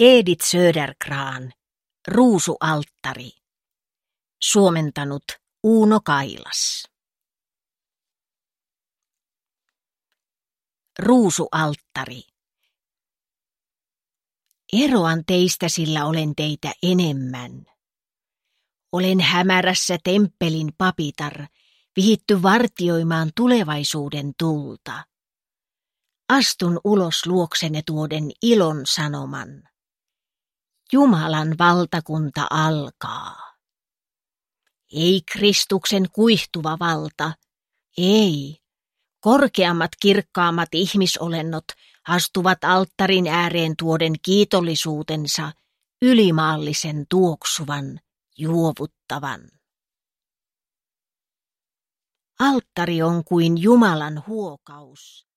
Edith Södergran, Ruusualttari. Suomentanut Uuno Kailas. Ruusualttari. Eroan teistä, sillä olen teitä enemmän. Olen hämärässä temppelin papitar, vihitty vartioimaan tulevaisuuden tulta. Astun ulos luoksenne tuoden ilon sanoman. Jumalan valtakunta alkaa. Ei Kristuksen kuihtuva valta, ei. Korkeammat kirkkaammat ihmisolennot astuvat alttarin ääreen tuoden kiitollisuutensa, ylimaallisen tuoksuvan, juovuttavan. Alttari on kuin Jumalan huokaus,